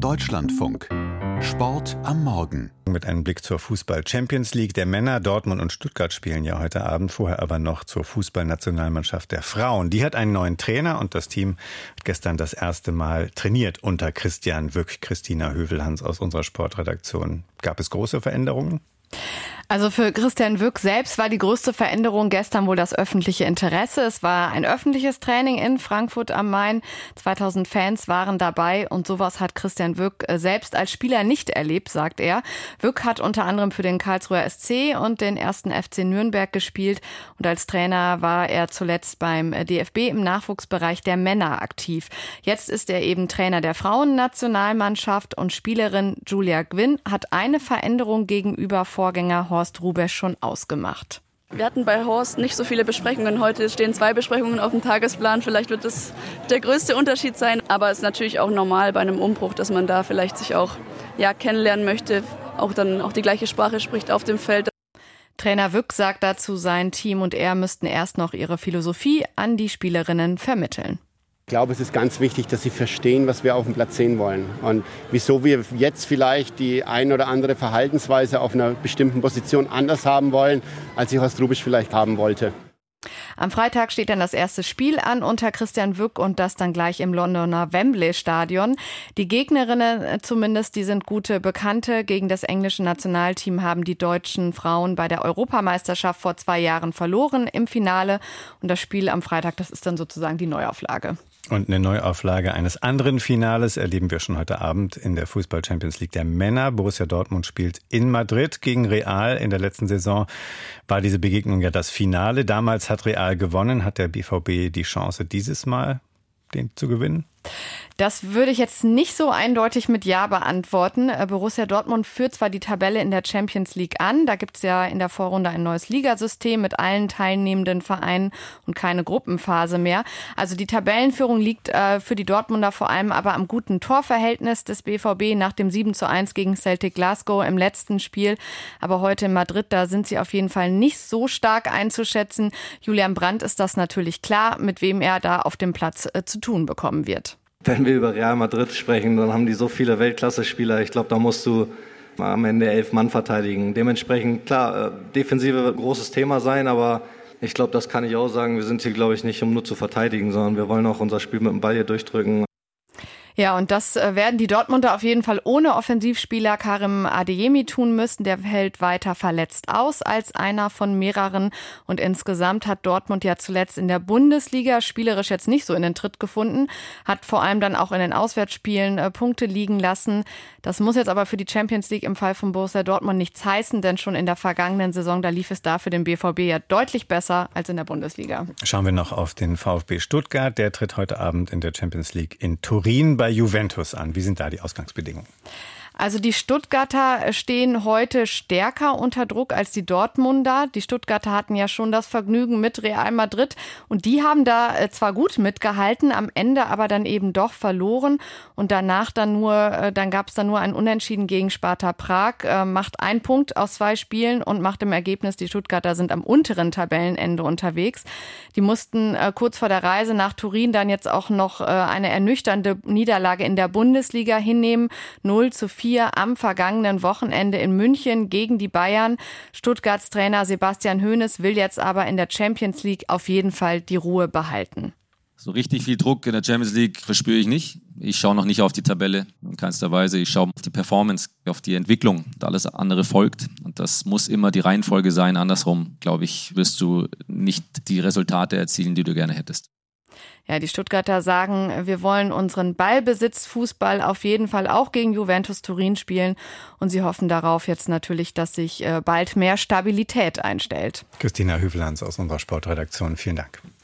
Deutschlandfunk. Sport am Morgen. Mit einem Blick zur Fußball-Champions League der Männer. Dortmund und Stuttgart spielen ja heute Abend. Vorher aber noch zur Fußballnationalmannschaft der Frauen. Die hat einen neuen Trainer und das Team hat gestern das erste Mal trainiert unter Christian Wück. Christina Hövelhans aus unserer Sportredaktion. Gab es große Veränderungen? Also für Christian Wück selbst war die größte Veränderung gestern wohl das öffentliche Interesse. Es war ein öffentliches Training in Frankfurt am Main. 2000 Fans waren dabei und sowas hat Christian Wück selbst als Spieler nicht erlebt, sagt er. Wück hat unter anderem für den Karlsruher SC und den 1. FC Nürnberg gespielt und als Trainer war er zuletzt beim DFB im Nachwuchsbereich der Männer aktiv. Jetzt ist er eben Trainer der Frauennationalmannschaft und Spielerin Julia Gwynn hat eine Veränderung gegenüber Vorgänger Horst Hrubesch schon ausgemacht. Wir hatten bei Horst nicht so viele Besprechungen. Heute stehen 2 Besprechungen auf dem Tagesplan. Vielleicht wird das der größte Unterschied sein. Aber es ist natürlich auch normal bei einem Umbruch, dass man da vielleicht sich auch kennenlernen möchte, auch die gleiche Sprache spricht auf dem Feld. Trainer Wück sagt dazu, sein Team und er müssten erst noch ihre Philosophie an die Spielerinnen vermitteln. Ich glaube, es ist ganz wichtig, dass sie verstehen, was wir auf dem Platz sehen wollen und wieso wir jetzt vielleicht die ein oder andere Verhaltensweise auf einer bestimmten Position anders haben wollen, als sie Horst Hrubesch vielleicht haben wollte. Am Freitag steht dann das erste Spiel an unter Christian Wück und das dann gleich im Londoner Wembley-Stadion. Die Gegnerinnen zumindest, die sind gute Bekannte. Gegen das englische Nationalteam haben die deutschen Frauen bei der Europameisterschaft vor 2 Jahren verloren im Finale. Und das Spiel am Freitag, das ist dann sozusagen die Neuauflage. Und eine Neuauflage eines anderen Finales erleben wir schon heute Abend in der Fußball-Champions League der Männer. Borussia Dortmund spielt in Madrid gegen Real. In der letzten Saison war diese Begegnung ja das Finale. Damals hat Real gewonnen. Hat der BVB die Chance, dieses Mal den zu gewinnen? Das würde ich jetzt nicht so eindeutig mit Ja beantworten. Borussia Dortmund führt zwar die Tabelle in der Champions League an, da gibt es ja in der Vorrunde ein neues Ligasystem mit allen teilnehmenden Vereinen und keine Gruppenphase mehr. Also die Tabellenführung liegt für die Dortmunder vor allem aber am guten Torverhältnis des BVB nach dem 7:1 gegen Celtic Glasgow im letzten Spiel. Aber heute in Madrid, da sind sie auf jeden Fall nicht so stark einzuschätzen. Julian Brandt ist das natürlich klar, mit wem er da auf dem Platz zu tun bekommen wird. Wenn wir über Real Madrid sprechen, dann haben die so viele Weltklasse-Spieler. Ich glaube, da musst du am Ende 11 Mann verteidigen. Dementsprechend, klar, Defensive wird ein großes Thema sein, aber ich glaube, das kann ich auch sagen. Wir sind hier, glaube ich, nicht, um nur zu verteidigen, sondern wir wollen auch unser Spiel mit dem Ball hier durchdrücken. Ja, und das werden die Dortmunder auf jeden Fall ohne Offensivspieler Karim Adeyemi tun müssen. Der hält weiter verletzt aus als einer von mehreren. Und insgesamt hat Dortmund ja zuletzt in der Bundesliga spielerisch jetzt nicht so in den Tritt gefunden. Hat vor allem dann auch in den Auswärtsspielen Punkte liegen lassen. Das muss jetzt aber für die Champions League im Fall von Borussia Dortmund nichts heißen, denn schon in der vergangenen Saison, da lief es da für den BVB ja deutlich besser als in der Bundesliga. Schauen wir noch auf den VfB Stuttgart. Der tritt heute Abend in der Champions League in Turin bei Juventus an. Wie sind da die Ausgangsbedingungen? Also die Stuttgarter stehen heute stärker unter Druck als die Dortmunder. Die Stuttgarter hatten ja schon das Vergnügen mit Real Madrid und die haben da zwar gut mitgehalten, am Ende aber dann eben doch verloren und danach dann gab es nur ein Unentschieden gegen Sparta Prag, macht 1 Punkt aus 2 Spielen und macht im Ergebnis, die Stuttgarter sind am unteren Tabellenende unterwegs. Die mussten kurz vor der Reise nach Turin dann jetzt auch noch eine ernüchternde Niederlage in der Bundesliga hinnehmen, 0:4 am vergangenen Wochenende in München gegen die Bayern. Stuttgarts Trainer Sebastian Hoeneß will jetzt aber in der Champions League auf jeden Fall die Ruhe behalten. So richtig viel Druck in der Champions League verspüre ich nicht. Ich schaue noch nicht auf die Tabelle, in keinster Weise. Ich schaue auf die Performance, auf die Entwicklung. Und alles andere folgt. Und das muss immer die Reihenfolge sein. Andersrum, glaube ich, wirst du nicht die Resultate erzielen, die du gerne hättest. Ja, die Stuttgarter sagen, wir wollen unseren Ballbesitz-Fußball auf jeden Fall auch gegen Juventus Turin spielen. Und sie hoffen darauf jetzt natürlich, dass sich bald mehr Stabilität einstellt. Christina Hövelhans aus unserer Sportredaktion, vielen Dank.